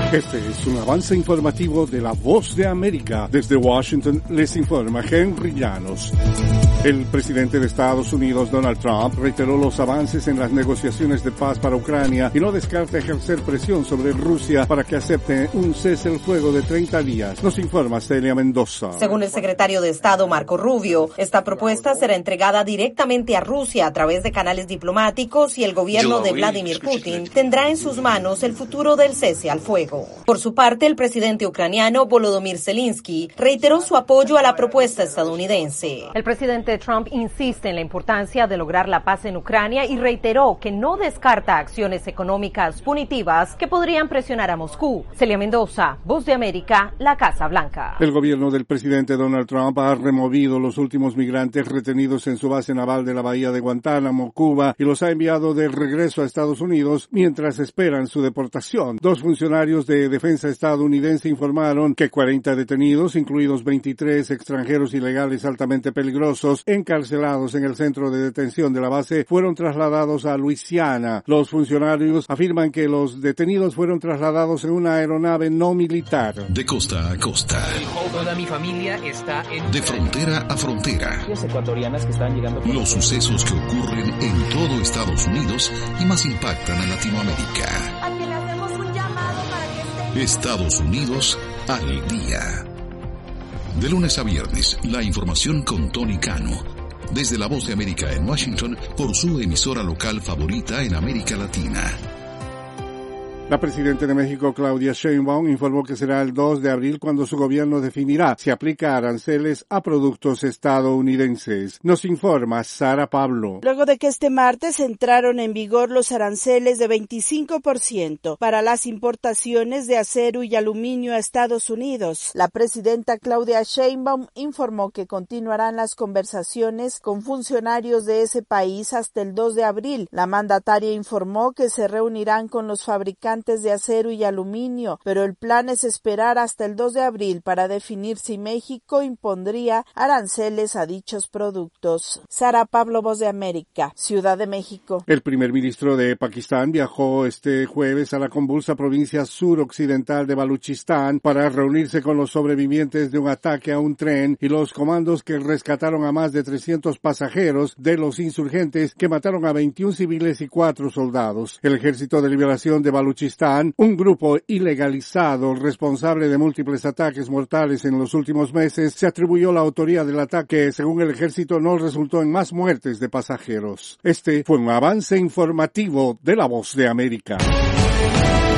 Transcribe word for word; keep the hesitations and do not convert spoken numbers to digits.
Este es un avance informativo de La Voz de América. Desde Washington les informa Henry Llanos. El presidente de Estados Unidos, Donald Trump, reiteró los avances en las negociaciones de paz para Ucrania y no descarta ejercer presión sobre Rusia para que acepte un cese el fuego de treinta días. Nos informa Celia Mendoza. Según el secretario de Estado, Marco Rubio, esta propuesta será entregada directamente a Rusia a través de canales diplomáticos y el gobierno de Vladimir Putin tendrá en sus manos el futuro del cese al fuego. Por su parte, el presidente ucraniano Volodymyr Zelensky reiteró su apoyo a la propuesta estadounidense. El presidente Trump insiste en la importancia de lograr la paz en Ucrania y reiteró que no descarta acciones económicas punitivas que podrían presionar a Moscú. Celia Mendoza, Voz de América, la Casa Blanca. El gobierno del presidente Donald Trump ha removido los últimos migrantes retenidos en su base naval de la bahía de Guantánamo, Cuba, y los ha enviado de regreso a Estados Unidos mientras esperan su deportación. Dos funcionarios de defensa estadounidense informaron que cuarenta detenidos, incluidos veintitrés extranjeros ilegales altamente peligrosos, encarcelados en el centro de detención de la base, fueron trasladados a Luisiana. Los funcionarios afirman que los detenidos fueron trasladados en una aeronave no militar. De costa a costa. Toda mi familia está en... De frontera a frontera. Ecuatorianas que están llegando... Los sucesos que ocurren en todo Estados Unidos y más impactan a Latinoamérica. A que le hacemos un llamado para que esté... Estados Unidos al día. De lunes a viernes, la información con Tony Cano. Desde La Voz de América en Washington, por su emisora local favorita en América Latina. La presidenta de México, Claudia Sheinbaum, informó que será el dos de abril cuando su gobierno definirá si aplica aranceles a productos estadounidenses. Nos informa Sara Pablo. Luego de que este martes entraron en vigor los aranceles de veinticinco por ciento para las importaciones de acero y aluminio a Estados Unidos, la presidenta Claudia Sheinbaum informó que continuarán las conversaciones con funcionarios de ese país hasta el dos de abril. La mandataria informó que se reunirán con los fabricantes de acero y aluminio, pero el plan es esperar hasta el dos de abril para definir si México impondría aranceles a dichos productos. Sara Pablo, Voz de América, Ciudad de México. El primer ministro de Pakistán viajó este jueves a la convulsa provincia suroccidental de Baluchistán para reunirse con los sobrevivientes de un ataque a un tren y los comandos que rescataron a más de trescientos pasajeros de los insurgentes que mataron a veintiún civiles y cuatro soldados. El Ejército de Liberación de Baluchistán, un grupo ilegalizado responsable de múltiples ataques mortales en los últimos meses, se atribuyó la autoría del ataque. Según el ejército, no resultó en más muertes de pasajeros. Este fue un avance informativo de La Voz de América.